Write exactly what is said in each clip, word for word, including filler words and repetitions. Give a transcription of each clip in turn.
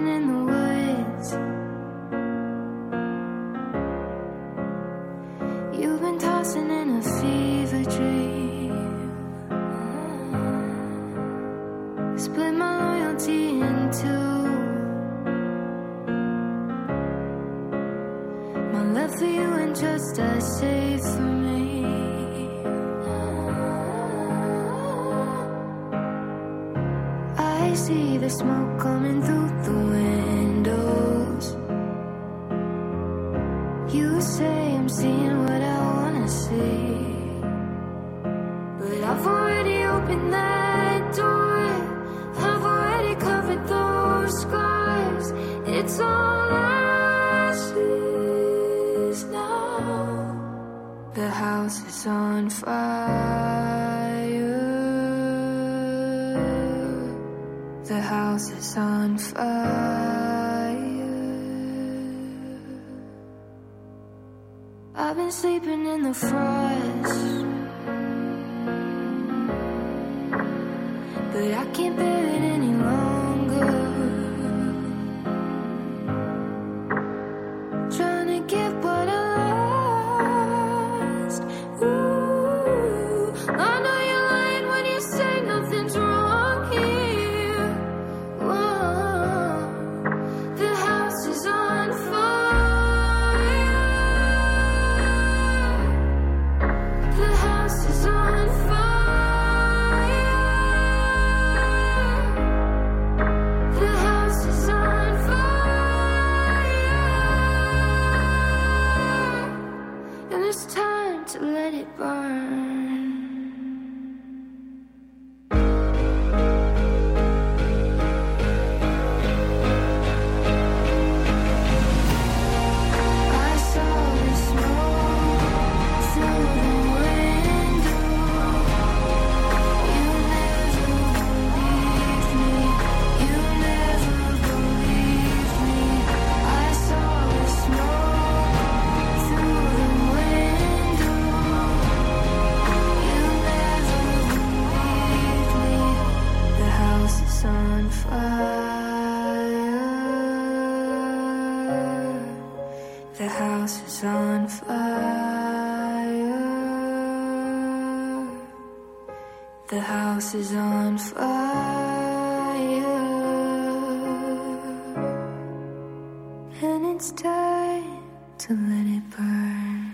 sleeping in the woods. You've been tossing in a fever dream. Split my loyalty in two. My love for you and just as safe for me. I see the smoke coming through the windows. You say I'm seeing what I wanna see, but I've already opened that door. I've already covered those scars. It's all ashes now. The house is on fire. The house is on fire. I've been sleeping in the frost, but I can't bear it any longer. Trying to get what I lost. Ooh, I know you're lying when you say nothing's wrong here. Whoa, the house is on fire. The house is on fire. The house is on fire. And it's time to let it burn. I saw the smoke through the window. You never believed me. You never believed me. I saw the smoke through the window. You never believed me. The house is on fire. The house is on fire. The house is on fire. And it's time to let it burn.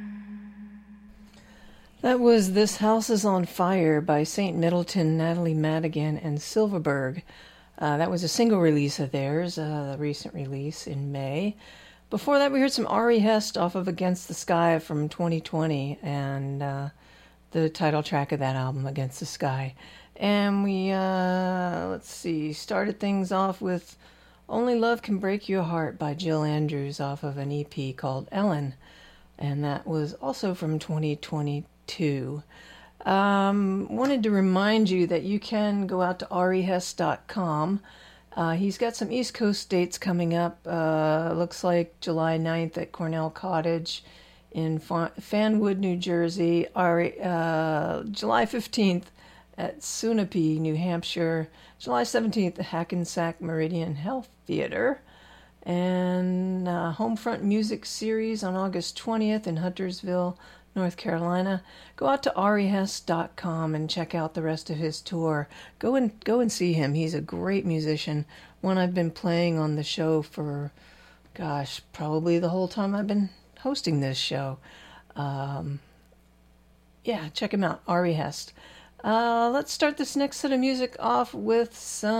That was This House is on Fire by Saint Middleton, Natalie Madigan, and Silverberg. Uh, that was a single release of theirs, uh, the recent release in May. Before that, we heard some Ari Hest off of Against the Sky from twenty twenty, and uh, the title track of that album, Against the Sky. And we, uh, let's see, started things off with Only Love Can Break Your Heart by Jill Andrews off of an E P called Ellen. And that was also from twenty twenty-two. Um, wanted to remind you that you can go out to ari hest dot com. Uh, he's got some East Coast dates coming up. Uh, looks like July ninth at Cornell Cottage in Fa- Fanwood, New Jersey. Ari, uh, July fifteenth at Sunapee, New Hampshire. July seventeenth at Hackensack Meridian Health Theater. And uh, Homefront Music Series on August twentieth in Huntersville, North Carolina. Go out to ari hest dot com and check out the rest of his tour. Go and go and see him. He's a great musician. One I've been playing on the show for, gosh, probably the whole time I've been hosting this show. Um, yeah, check him out, Ari Hest. Uh, let's start this next set of music off with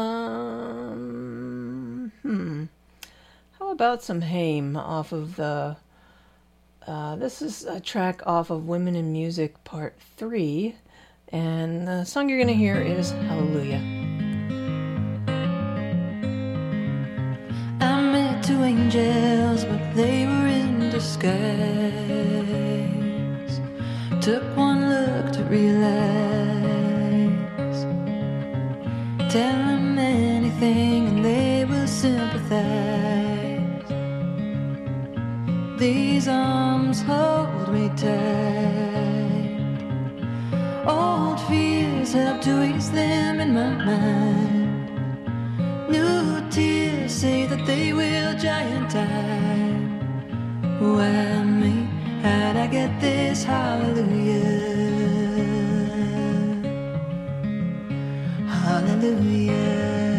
some... Hmm... How about some Haim off of the... Uh, this is a track off of Women in Music Part three, and the song you're going to hear is Hallelujah. I met two angels, but they were in disguise. Took one look to realize. Tell them anything and they will sympathize. These arms hold me tight. Old fears help to ease them in my mind. New tears say they will giant I. Why me? How'd I get this? Hallelujah. Hallelujah.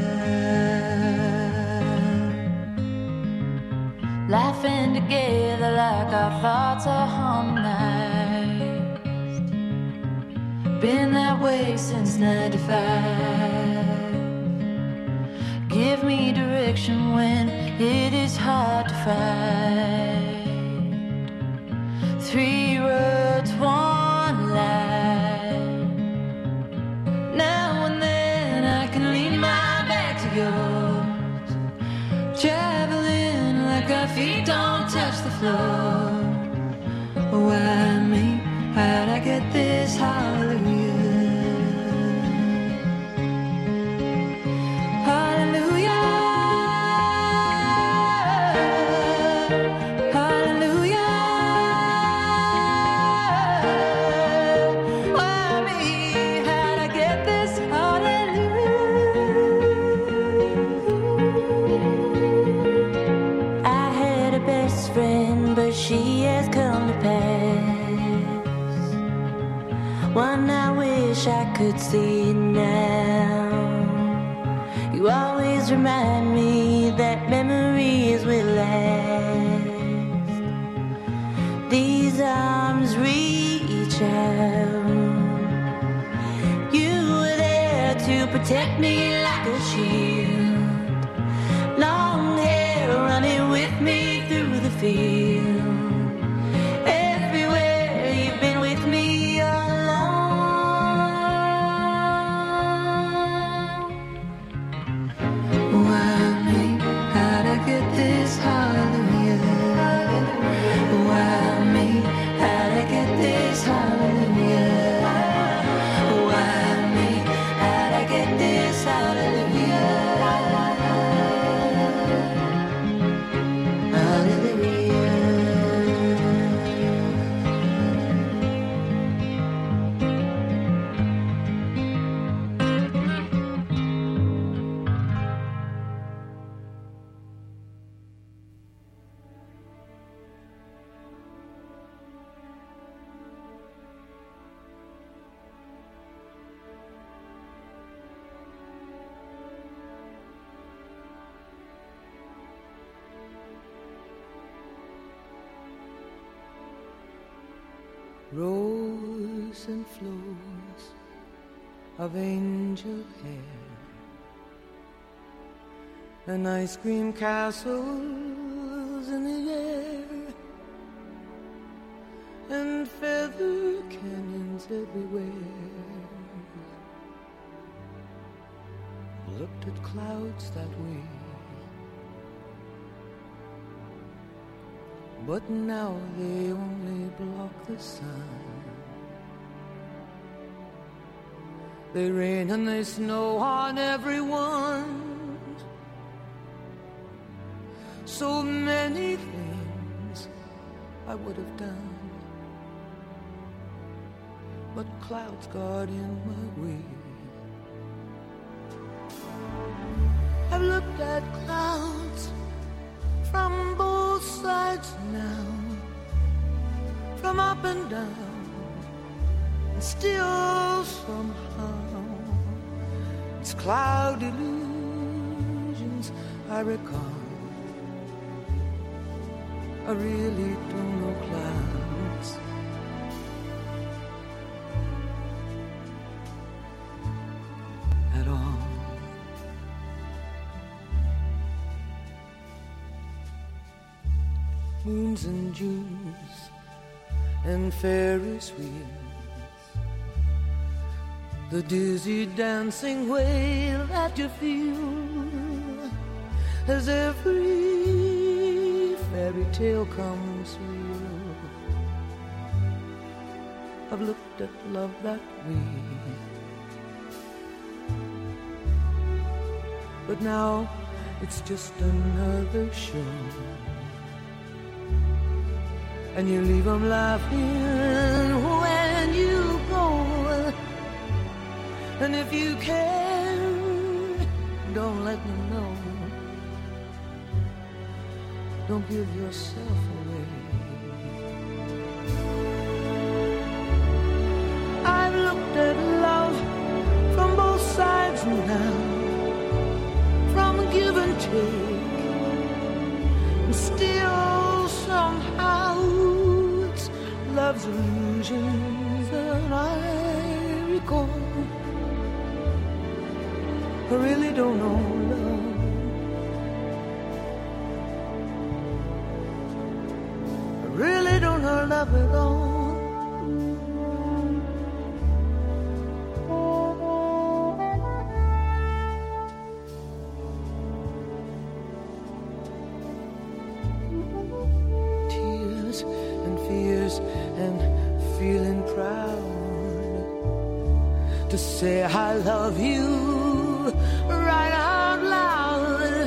Laughing together like our thoughts are harmonized. Been that way since ninety-five. Give me direction when it is hard to find. Three roads, one line. Now and then I can lean my back to yours, traveling like our feet don't touch the floor. Why me? How'd I get this? Hallelujah. She has come to pass. One I wish I could see now. You always remind me that memories will last. These arms reach out. You were there to protect me like a shield. Long hair running with me through the field. Rows and flows of angel hair and ice cream castles in the air and feather canyons everywhere. Looked at clouds that way, but now they only block the sun. They rain and they snow on everyone. So many things I would have done, but clouds got in my way. I've looked at clouds from both sides now, from up and down, and still somehow it's cloud illusions I recall. I really don't know clouds. At all. Moons and Junes and Ferris wheels, the dizzy dancing way that you feel as every fairy tale comes real. I've looked at love that way, but now it's just another show. And you leave them laughing when you go. And if you can, don't let them know. don't give yourself away. I've looked at love from both sides now, from give and take, and still somehow it's love's illusions that I recall. I really don't know love. I really don't know love at all. Tears and fears and feeling proud to say I love you right out loud.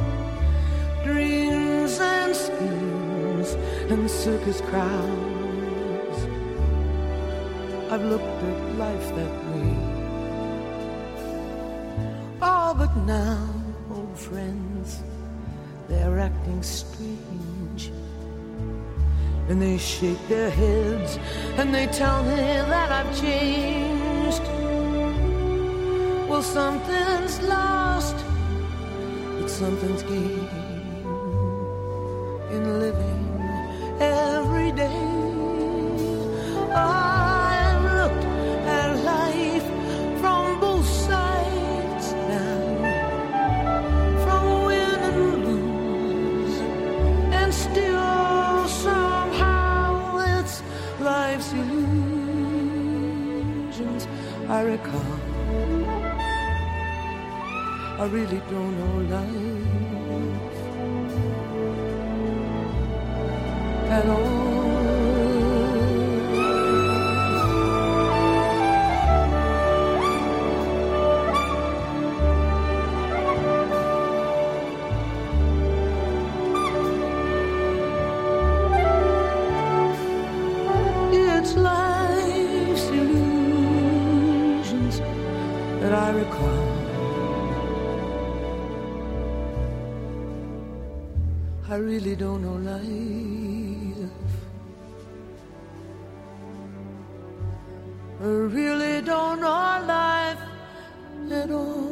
Dreams and schemes and circus crowds. I've looked at life that way. All but now, old friends, they're acting strange, and they shake their heads and they tell me that I've changed. Well, something's lost, but something's gained in living every day. I've looked at life from both sides now, from win and lose, and still somehow it's life's illusions I recall. I really don't know life at all. It's life's illusions that I recall. I really don't know life. I really don't know life at all.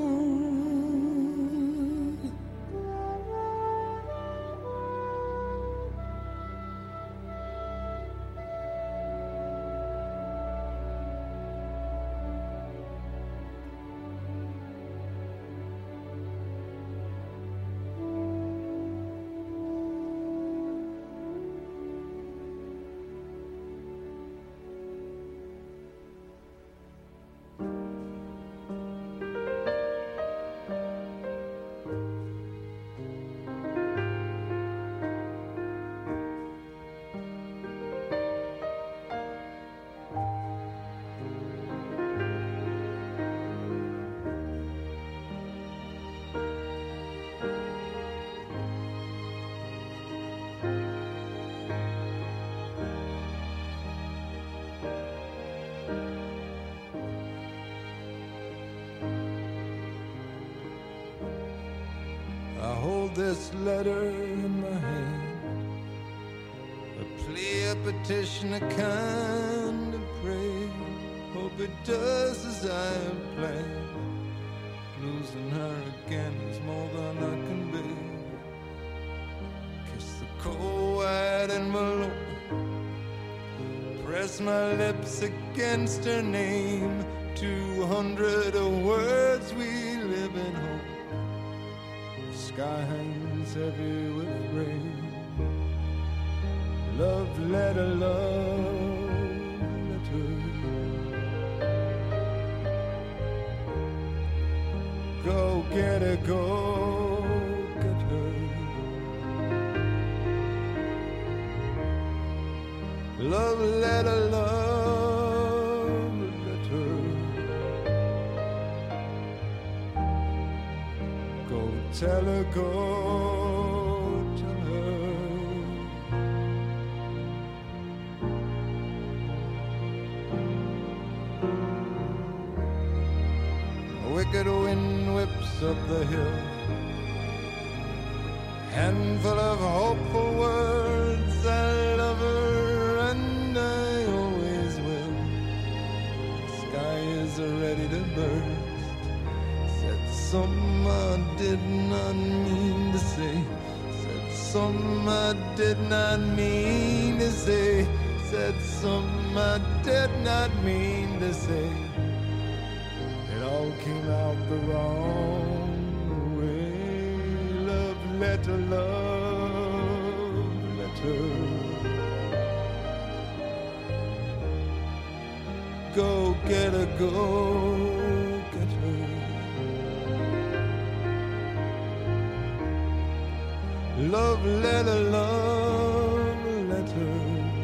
I hold this letter in my hand, a plea, a petition, a kind of prayer. Hope it does as I have planned. Losing her again is more than I can bear. Kiss the cold white envelope, press my lips against her name. Two hundred of words, we live in hope. Sky hangs heavy with rain. Love letter, love letter. Go get her, go get her. Love letter, love letter. Go tell her, go tell her. A wicked wind whips up the hill, handful of hopeful words. I love her and I always will. The sky is ready to burst. Said something I did not mean to say. Said something I did not mean to say. Said something I did not mean to say. It all came out the wrong way. Love letter, love letter. Go get her, go get her. Love letter, love letter.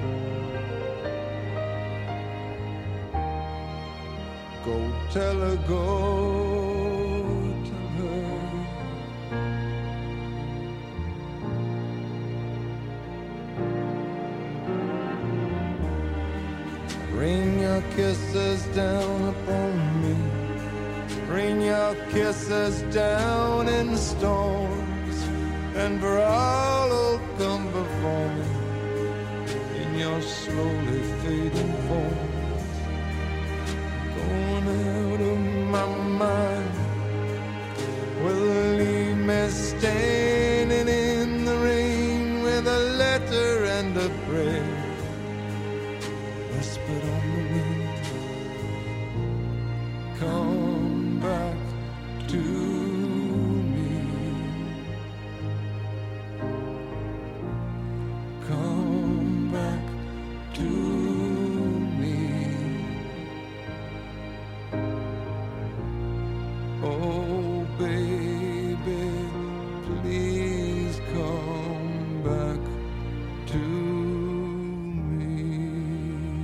Go tell her, go tell her. Rain your kisses down upon me. Rain your kisses down in storms. And for all who'll come before me in your slowly fading form. Out of my mind, will leave me standing in the rain with a letter and a prayer whispered on the wind. Come back to me. Come back to me. Oh, baby, please come back to me.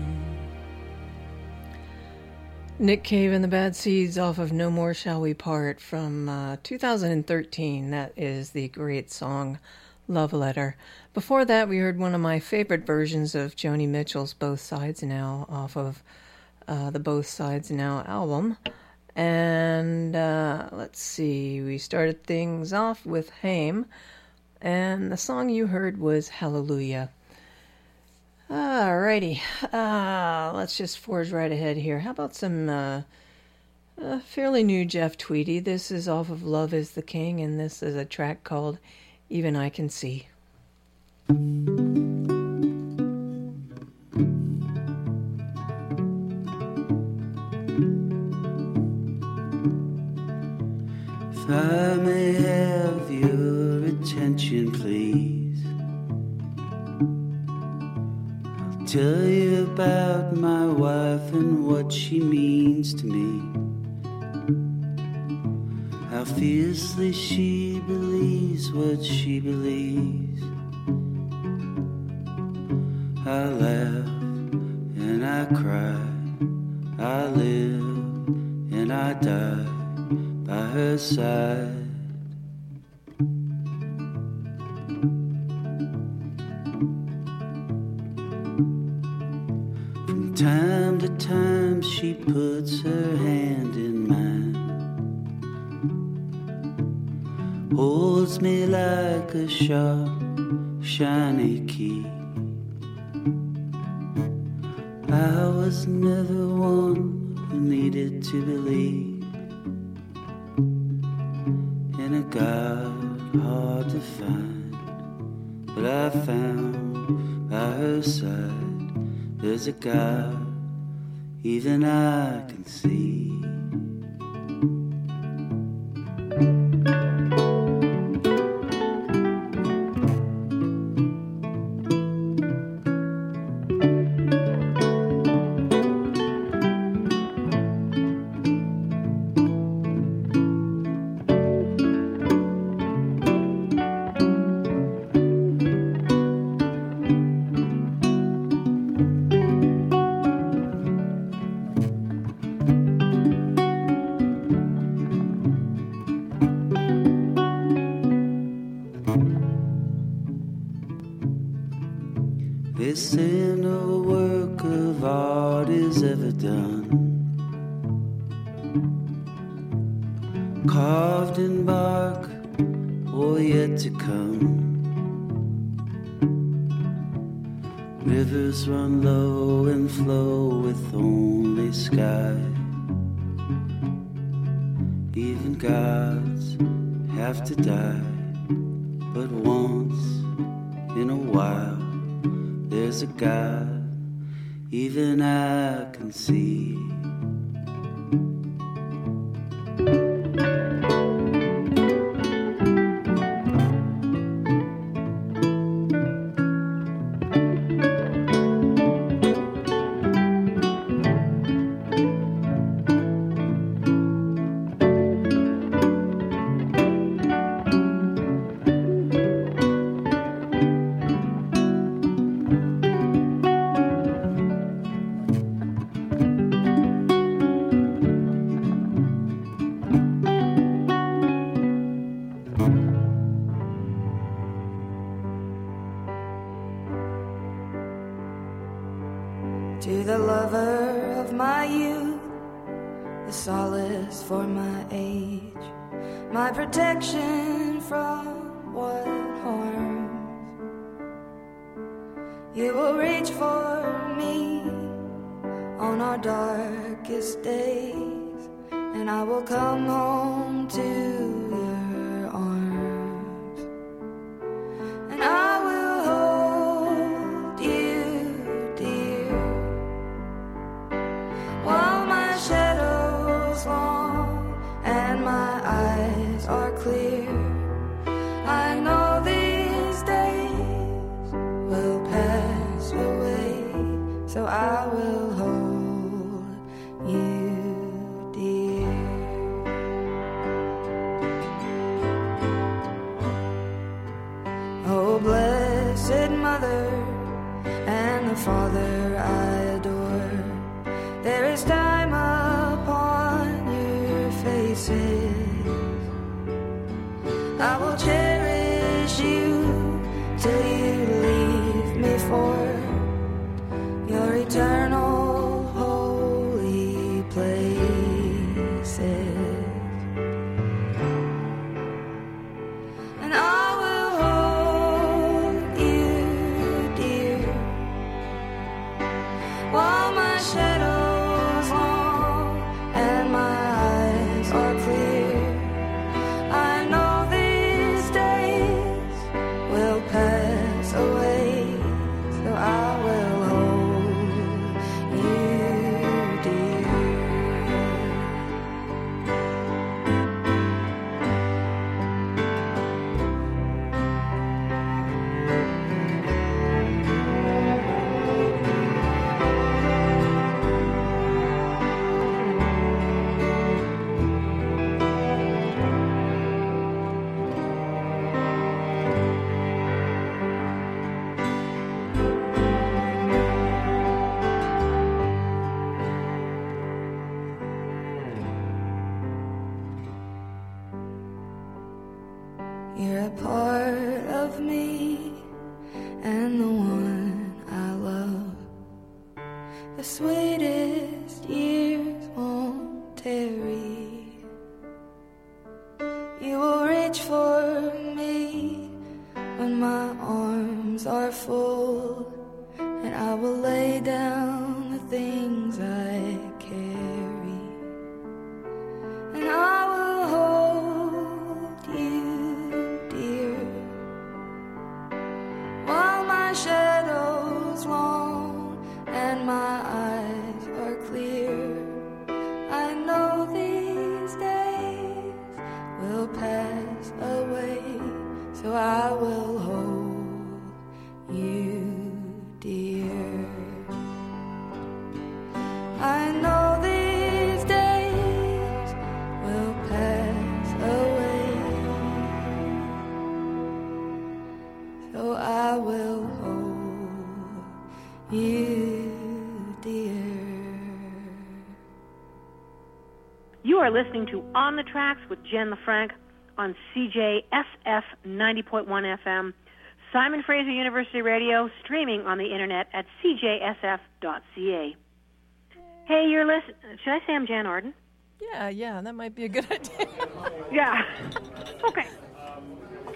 Nick Cave and the Bad Seeds off of No More Shall We Part from uh, two thousand thirteen. That is the great song Love Letter. Before that, we heard one of my favorite versions of Joni Mitchell's Both Sides Now off of uh, the Both Sides Now album. And uh, let's see, we started things off with Haim, and the song you heard was Hallelujah. Alrighty, uh, let's just forge right ahead here. How about some uh, uh, fairly new Jeff Tweedy? This is off of Love is the King, and this is a track called Even I Can See. If I may have your attention, please, I'll tell you about my wife and what she means to me. How fiercely she believes what she believes. I laugh and I cry, I live and I die by her side. From time to time she puts her hand in mine, holds me like a sharp, shiny key. I was never one who needed to believe in a God hard to find, but I found by her side there's a God even I can see. They say no work of art is ever done, carved in bark or yet to come. Rivers run low and flow with only sky. Even gods have to die, but once in a while there's a God even I can see. To the lover of my youth, the solace for my age, my protection from what harms. You will reach for me on our darkest days, and I will come home to your arms, and I will hold you dear while my shadow's long and my eyes are clear. I know these days will pass away, so I will hold you dear. Oh, blessed Mother and the Father I adore, there is time upon your faces. I will cherish you till you leave me for your eternal holy places. And I will hold you dear while my shadows long and my eyes are clear. I know these days will pass away, so I will hold you dear. You're a part of me and the one I love. The sweetest years won't tarry. You will reach for me when my arms are full, and I will lay down the things I carry, and I will hold you dear while my shadows long and my eyes are clear. I know these days will pass away, so I will hold you dear. I know these days will pass away, so I will hold you dear. You are listening to On the Tracks with Jen LaFranc on C J S F ninety point one F M, Simon Fraser University Radio, streaming on the internet at c j s f dot c a. Hey, you're listening. Should I say I'm Jan Arden? Yeah, yeah, that might be a good idea. Yeah. Okay.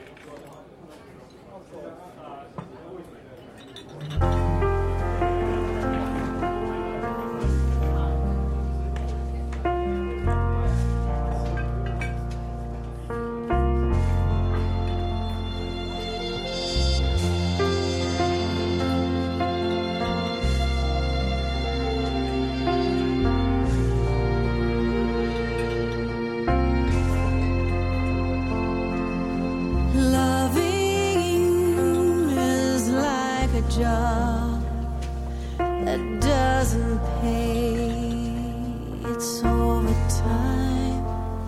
It's overtime.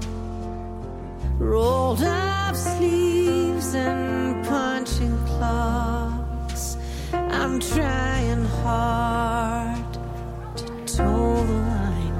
Rolled up sleeves and punching clocks. I'm trying hard to toe the line.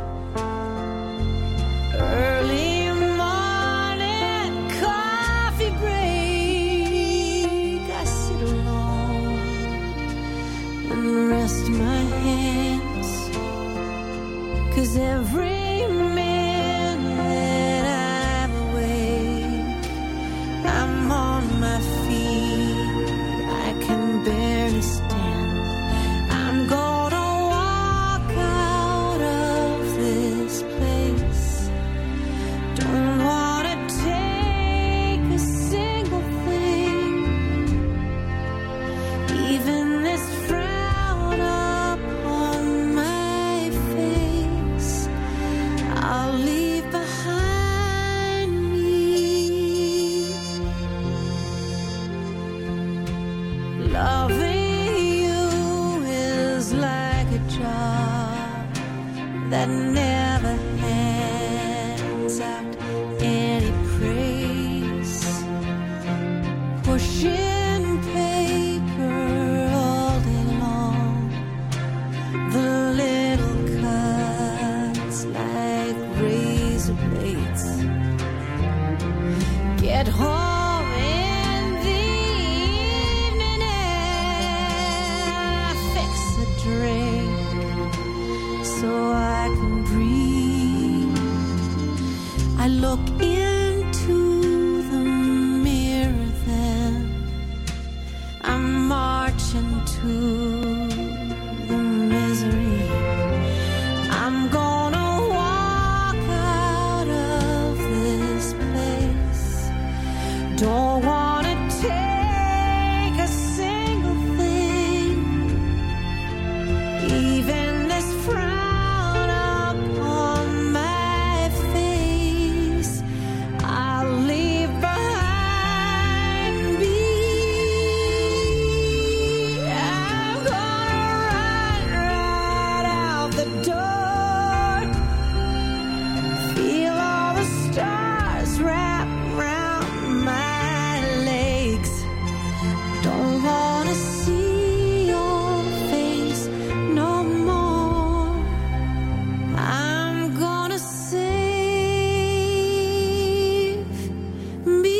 Early morning coffee break. I sit alone and rest my hands, 'cause every minute I'm awake, I'm on my feet, I can barely stand. I'm gonna walk out of this place. Don't wanna take a single thing, even this frown upon my face, I'll leave behind me. Loving you is like a job that never hands out any praise. Pushing paper all day long, the little cuts like razor blades. Get home in the evening and I fix a drink so I can breathe. I look into the mirror then, I'm marching to the misery. I'm gonna walk out of this place. Don't wanna take a single thing, even this frown upon my face, I'll leave behind me. I'm gonna run right out the door, feel all the stars wrap round my legs. Don't wanna see your face no more. I'm gonna save me.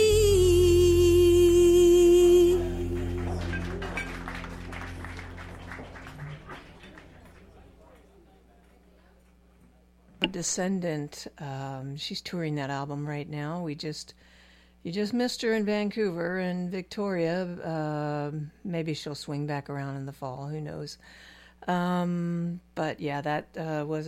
Descendant. Um, she's touring that album right now. We just, you just missed her in Vancouver and Victoria. Uh, maybe she'll swing back around in the fall. Who knows? Um, but yeah, that uh, was